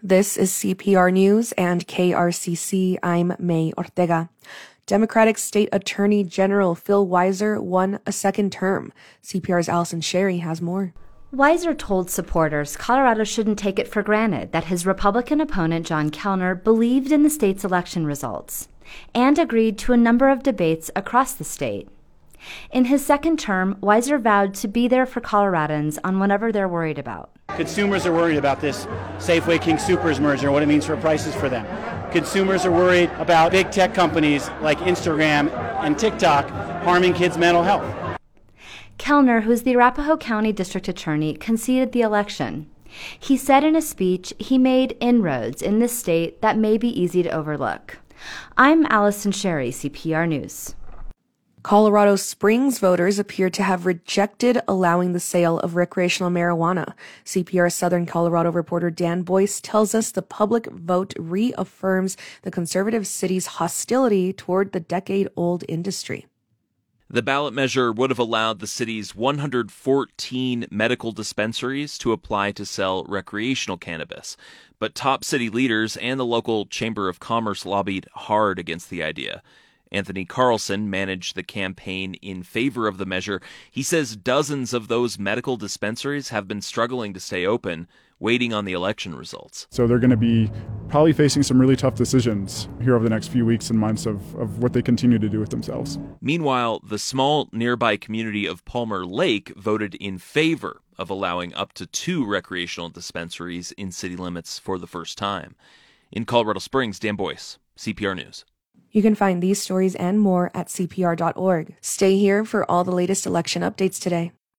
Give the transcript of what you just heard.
This is CPR News and KRCC. I'm May Ortega. Democratic State Attorney General Phil Weiser won a second term. CPR's Allison Sherry has more. Weiser told supporters Colorado shouldn't take it for granted that his Republican opponent John Kellner believed in the state's election results and agreed to a number of debates across the state. In his second term, Weiser vowed to be there for Coloradans on whatever they're worried about. Consumers are worried about this Safeway-King Soopers merger and what it means for prices for them. Consumers are worried about big tech companies like Instagram and TikTok harming kids' mental health. Kellner, who is the Arapahoe County District Attorney, conceded the election. He said in a speech he made inroads in this state that may be easy to overlook. I'm Allison Sherry, CPR News. Colorado Springs voters appear to have rejected allowing the sale of recreational marijuana. CPR Southern Colorado reporter Dan Boyce tells us the public vote reaffirms the conservative city's hostility toward the decade-old industry. The ballot measure would have allowed the city's 114 medical dispensaries to apply to sell recreational cannabis, but top city leaders and the local Chamber of Commerce lobbied hard against the idea. Anthony Carlson managed the campaign in favor of the measure. He says dozens of those medical dispensaries have been struggling to stay open, waiting on the election results. So they're going to be probably facing some really tough decisions here over the next few weeks and months of what they continue to do with themselves. Meanwhile, the small nearby community of Palmer Lake voted in favor of allowing up to 2 recreational dispensaries in city limits for the first time. In Colorado Springs, Dan Boyce, CPR News. You can find these stories and more at CPR.org. Stay here for all the latest election updates today.